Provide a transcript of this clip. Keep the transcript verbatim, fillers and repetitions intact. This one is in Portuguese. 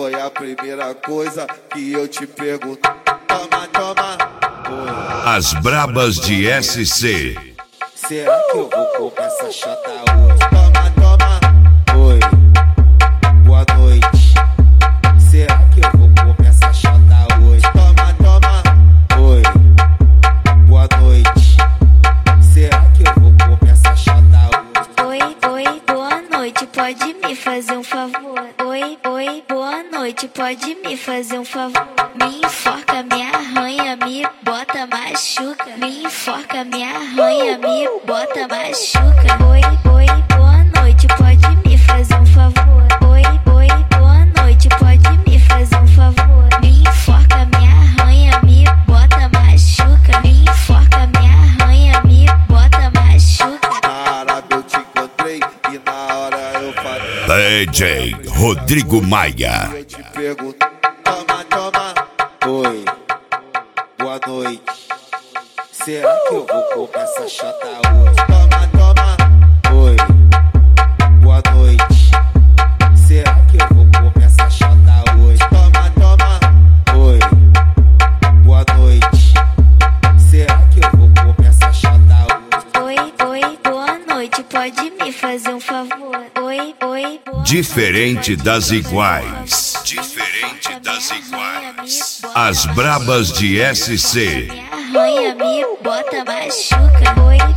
foi a primeira coisa que eu te pergunto. Toma, toma, oi. As brabas de S C. Será que eu vou comer essa chata hoje? Toma, toma, oi. Boa noite. Será que eu vou comer essa chata hoje? Toma, toma, oi. Boa noite. Será que eu vou comer essa chata hoje? Oi, oi, boa noite, pode me fazer um favor? Oi, oi, boa noite, pode me fazer um favor? Me enforca, me arranha, me bota, machuca. Me enforca, me arranha, me bota, machuca. Oi, oi, boa noite, pode me fazer um favor? Oi, oi, boa noite, pode me fazer um favor? Me enforca, me arranha, me bota, machuca. Me enforca, me arranha, me bota, machuca. Na Arábia eu te encontrei e na hora eu falei. D J Rodrigo Maia. Eu te pergunto, toma, toma, oi. Boa noite. Será que eu vou comer essa chata hoje? Toma, toma, oi. Boa noite. Será que eu vou comer essa chata hoje? Toma, toma, oi. Boa noite. Será que eu vou comer essa chata hoje? Oi, oi, boa noite, pode me fazer um favor? Oi, oi, boa Diferente das iguais. Diferente das iguais. As brabas de S C. Me arranha, me bota, machuca. Oi,